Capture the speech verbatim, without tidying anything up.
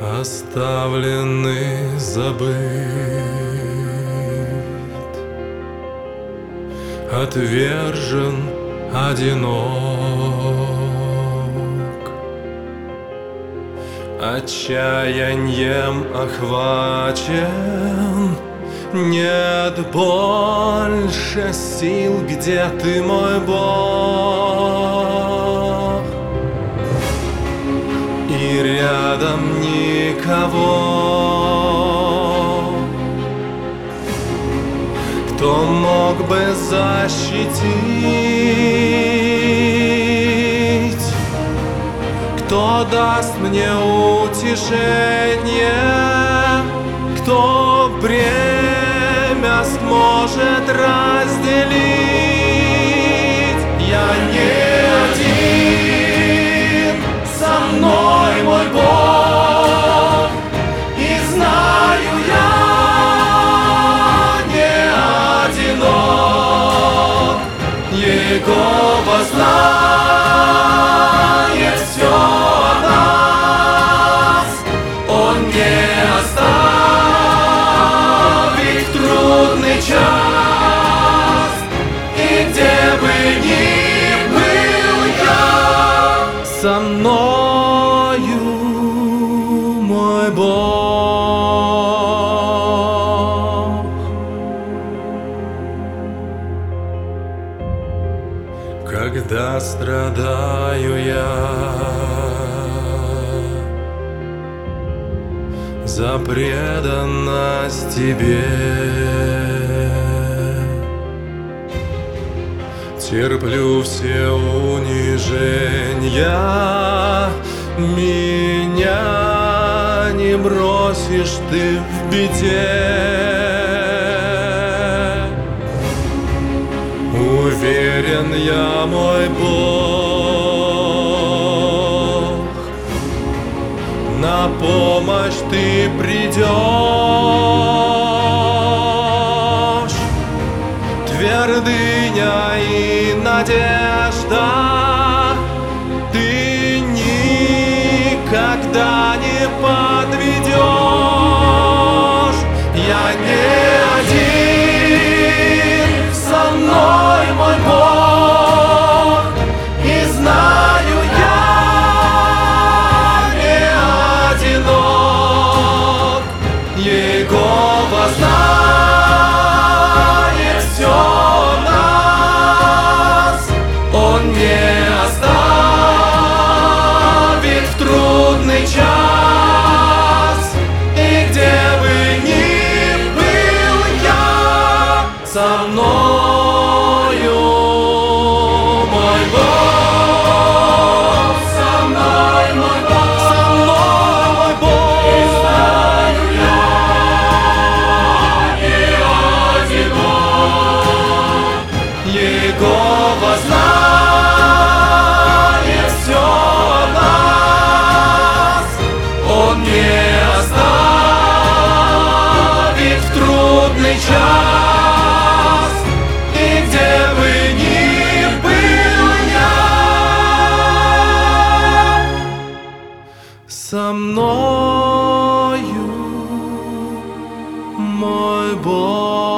оставленный, забыт, отвержен, одинок, отчаянием охвачен. Нет больше сил, где ты, мой Бог? И рядом никого, кто мог бы защитить, кто даст мне утешение, кто бремя сможет разделить. Я не один, со мной мой Бог, и знаю, я не одинок. Иегова знает все о нас, Он не оставит в трудный час. И где бы ни был я, со мною мой Бог. Когда страдаю я за преданность Тебе, терплю все унижения, меня не бросишь Ты в беде. Уверен я, мой Бог, на помощь Ты придешь. Твердыня и надежда, Ты никогда не подведешь. Я не один, со мной мой Бог, и знаю, я не одинок. Иегова знает все о нас, Он не оставит в трудный час. И где бы ни был я, со мною мой Бог, со мной мой Бог, со мной мой Бог. И знаю, я не одинок. Иегова знает все о нас, Он не оставит в трудный час. И где бы ни был я, со мною мой Бог.